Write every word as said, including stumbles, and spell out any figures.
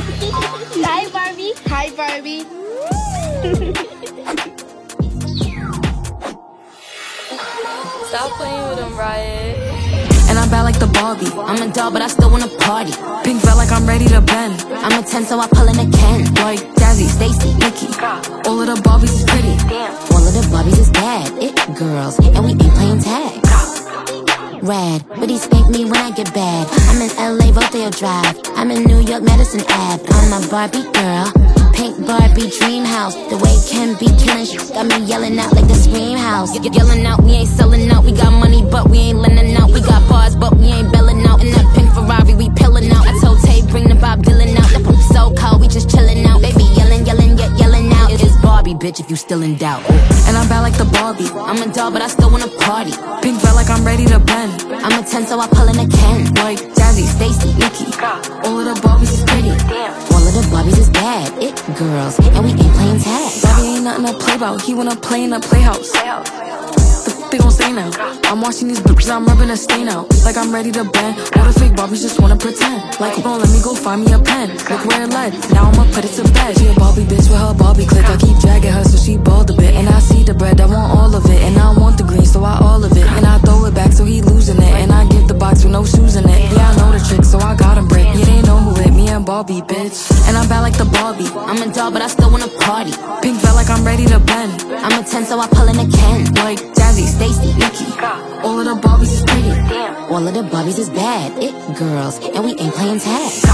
Hi, Barbie. Hi, Barbie. Stop playing with him, Riot. And I'm bad like the Barbie. I'm a doll, but I still wanna party. Pink felt like I'm ready to bend. I'm a ten, so I pull in a Ken. Like Jazzy, Stacy, Nikki. all of the Barbies is pretty. All of the Barbies is bad. It girls, and we ain't playing tag. Rad, but he spank me when I get bad. I'm in L A, Rodeo Drive. I'm in New York, Madison Ave. I'm a Barbie girl. Pink Barbie dream house. The way Ken be killing shit got me yelling out like the Scream House. Y yelling out, we ain't selling out. We got money, but we ain't lending out. We got bars, but we ain't belling out. In that pink Ferrari, we pillin' out. I told Tay, bring the Bob Dylan out. The poop so cold, we just chillin' out. Baby yelling, yelling, yet yelling out. It is Barbie, bitch, if you still in doubt. And I'm bad like the Barbie. I'm a doll, but I still wanna party. Pink felt like I'm ready to bend. I'm a ten, so I pull in a Ken. Like Jazzy, Stacy, Nikki. all of the Barbies is pretty. All of the Barbies is bad. It girls, and we ain't playing tag. Barbie ain't nothing to play about. He wanna play in a playhouse. The f they gon' say now? I'm watching these bitches, I'm rubbing a stain out. Like I'm ready to bend. All the fake Barbies just wanna pretend. Like, gon' let me go find me a pen. Look where it led. Now I'ma put it to bed. She a Barbie bitch with her Barbie click. I keep dragging her so she bald a bit. And I see the bread, I want all of it. And I want the green, so I all of it. And I throw it back so he losing it. And I give the box with no shoes in it. Yeah, I know the trick, so I got him brick. Yeah, they know who it, me and Barbie, bitch. And I'm bad like the Barbie. I'm a doll, but I still wanna party. Pink felt like I'm ready to bend. I'm a ten, so I pull in a Ken. Like Jazzy, Stacy, Nikki. all of the Barbies is pretty. All of the Barbies is bad. It girls, and we ain't playing tag.